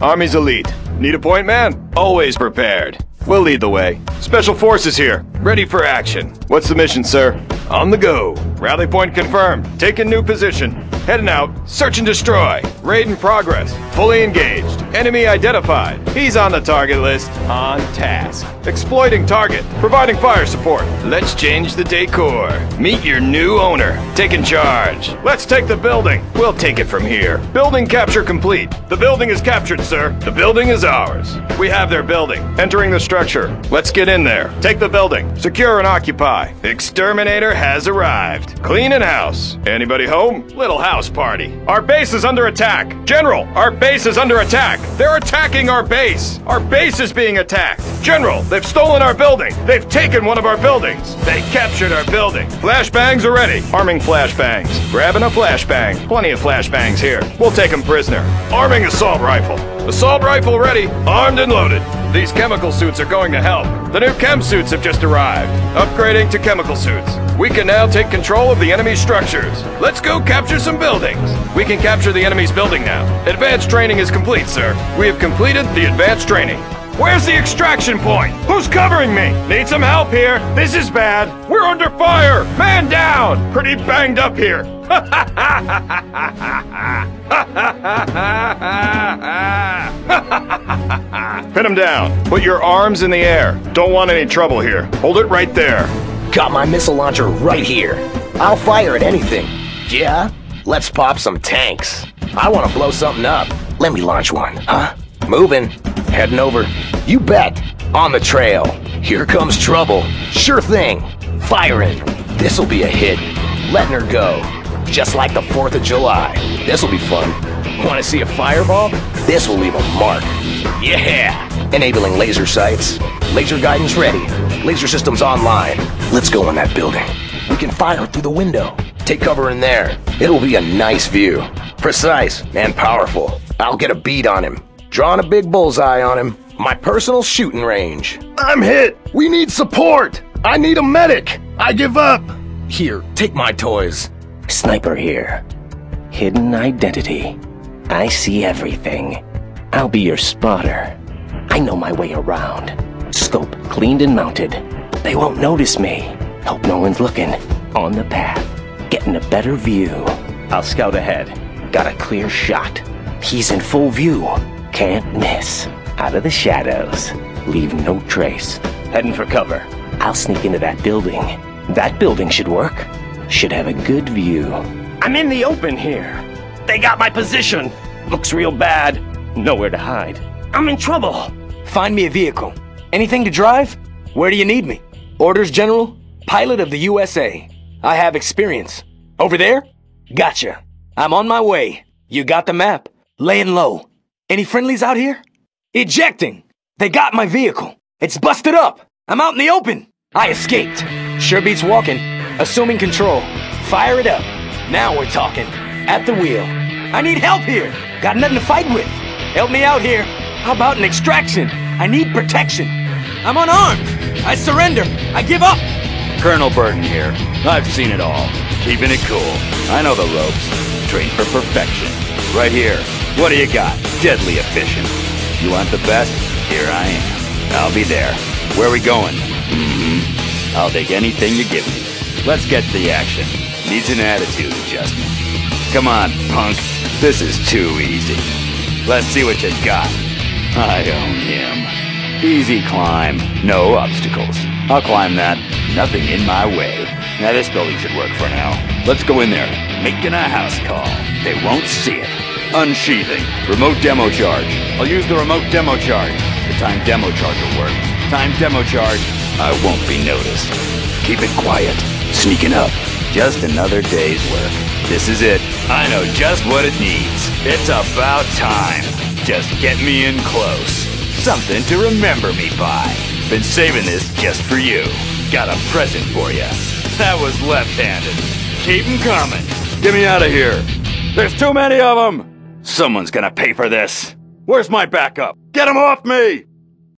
Army's elite. Need a point man? Always prepared. We'll lead the way. Special Forces here. Ready for action. What's the mission, sir? On the go. Rally point confirmed. Taking new position. Heading out. Search and destroy. Raid in progress. Fully engaged. Enemy identified. He's on the target list. On task. Exploiting target. Providing fire support. Let's change the decor. Meet your new owner. Taking charge. Let's take the building. We'll take it from here. Building capture complete. The building is captured, sir. The building is ours. We have their building. Entering the structure. Let's get in there. Take the building. Secure and occupy. Exterminator has arrived. Cleaning house. Anybody home? Little house party. Our base is under attack. General, our base is under attack. They're attacking our base. Our base is being attacked. General, they've stolen our building. They've taken one of our buildings. They captured our building. Flashbangs are ready. Arming flashbangs. Grabbing a flashbang. Plenty of flashbangs here. We'll take them prisoner. Arming assault rifle. Assault rifle ready. Armed and loaded. These chemical suits are going to help. The new chem suits have just arrived. Upgrading to chemical suits. We can now take control of the enemy's structures. Let's go capture some buildings. We can capture the enemy's building now. Advanced training is complete, sir. We have completed the advanced training. Where's the extraction point? Who's covering me? Need some help here. This is bad. We're under fire. Man down. Pretty banged up here. Pin him down. Put your arms in the air. Don't want any trouble here. Hold it right there. Got my missile launcher right here. I'll fire at anything. Yeah? Let's pop some tanks. I want to blow something up. Let me launch one, huh? Moving. Heading over. You bet. On the trail. Here comes trouble. Sure thing. Firing. This'll be a hit. Letting her go. Just like the 4th of July. This'll be fun. Want to see a fireball? This will leave a mark. Yeah! Enabling laser sights. Laser guidance ready. Laser systems online. Let's go in that building. We can fire through the window. Take cover in there. It'll be a nice view. Precise and powerful. I'll get a bead on him. Drawing a big bullseye on him. My personal shooting range. I'm hit! We need support! I need a medic! I give up! Here, take my toys. Sniper here. Hidden identity. I see everything. I'll be your spotter. I know my way around. Scope cleaned and mounted. They won't notice me. Hope no one's looking. On the path. Getting a better view. I'll scout ahead. Got a clear shot. He's in full view. Can't miss. Out of the shadows. Leave no trace. Heading for cover. I'll sneak into that building. That building should work. Should have a good view. I'm in the open here. They got my position. Looks real bad. Nowhere to hide. I'm in trouble. Find me a vehicle. Anything to drive? Where do you need me? Orders, General. Pilot of the USA. I have experience. Over there? Gotcha. I'm on my way. You got the map. Laying low. Any friendlies out here? Ejecting. They got my vehicle. It's busted up. I'm out in the open. I escaped. Sure beats walking. Assuming control. Fire it up. Now we're talking. At the wheel. I need help here. Got nothing to fight with. Help me out here. How about an extraction? I need protection. I'm unarmed. I surrender. I give up. Colonel Burton here. I've seen it all. Keeping it cool. I know the ropes. Trained for perfection. Right here. What do you got? Deadly efficient. You want the best? Here I am. I'll be there. Where are we going? I'll take anything you give me. Let's get to the action. Needs an attitude adjustment. Come on, punk. This is too easy. Let's see what you got. I own him. Easy climb. No obstacles. I'll climb that. Nothing in my way. Now this building should work for now. Let's go in there. Making a house call. They won't see it. Unsheathing. Remote demo charge. I'll use the remote demo charge. The time demo charge will work. Time demo charge. I won't be noticed. Keep it quiet. Sneaking up. Just another day's work. This is it. I know just what it needs. It's about time. Just get me in close. Something to remember me by. Been saving this just for you. Got a present for you. That was left-handed. Keep 'em coming. Get me out of here. There's too many of them. Someone's gonna pay for this. Where's my backup? Get him off me!